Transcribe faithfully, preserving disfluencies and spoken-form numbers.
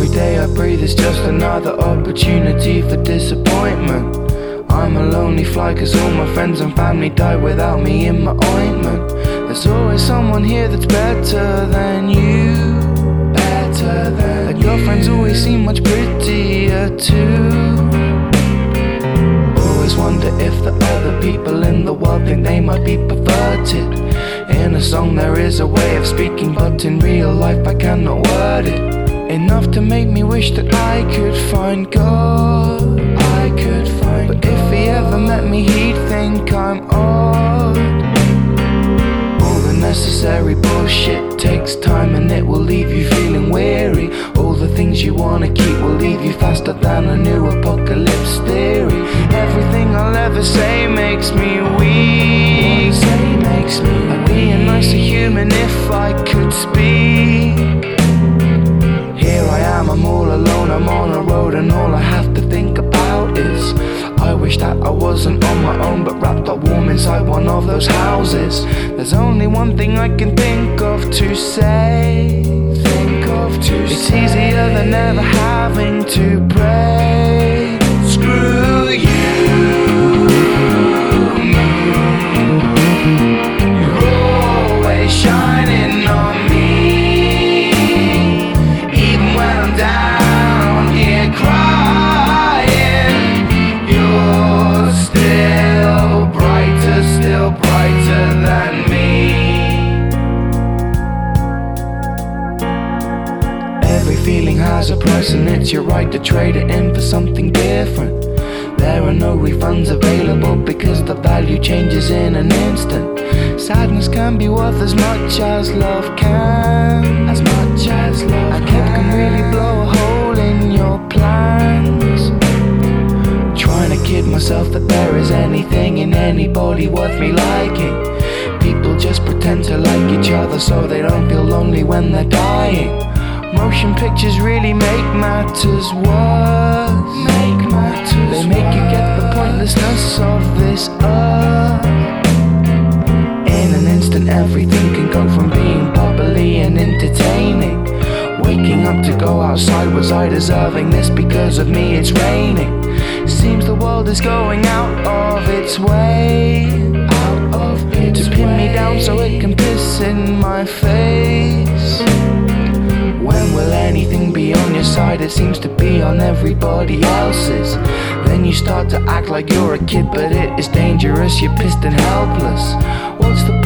day I breathe is just another opportunity for disappointment. I'm a lonely fly cause all my friends and family die without me in my ointment. There's always someone here that's better than you. Better than and your friends always seem much prettier too. Always wonder if the other people in the world think they might be perverted. In a song there is a way of speaking, but in real life I cannot word it enough to make me wish that I could find God. I could find But God. If he ever met me he'd think I'm odd. All the necessary bullshit takes time and it will leave you feeling weary. All the things you wanna keep will leave you faster than a new apocalypse theory. Everything I'll ever say makes me weak. Say makes me I'd be a nicer human if I could speak. Here I am, I'm all alone, I'm on a road and all I have to think about is I wish that I wasn't on my own but wrapped up warm inside one of those houses. There's only one thing I can think of to say. Think of to It's say. Easier than ever having to pray. Screw you. You're always shining on me, even when I'm down here crying. You're still brighter, still brighter than me. Every feeling has a price and it's your right to trade it in for something different. There are no refunds available because the value changes in an instant. Sadness can be worth as much as love can. As much as love can. A kid can really blow a hole in your plans. Trying to kid myself that there is anything in anybody worth me liking. People just pretend to like each other so they don't feel lonely when they're dying. Motion pictures really make matters worse. Make matters They make you get the pointlessness of this earth. In an instant everything can go from being bubbly and entertaining. Waking up to go outside, was I deserving this? Because of me it's raining. Seems the world is going out of its way. Out of its To pin way. me down so it can piss in my face. When will anything be on your side? It seems to be on everybody else's. Then you start to act like you're a kid, but it is dangerous, you're pissed and helpless. What's the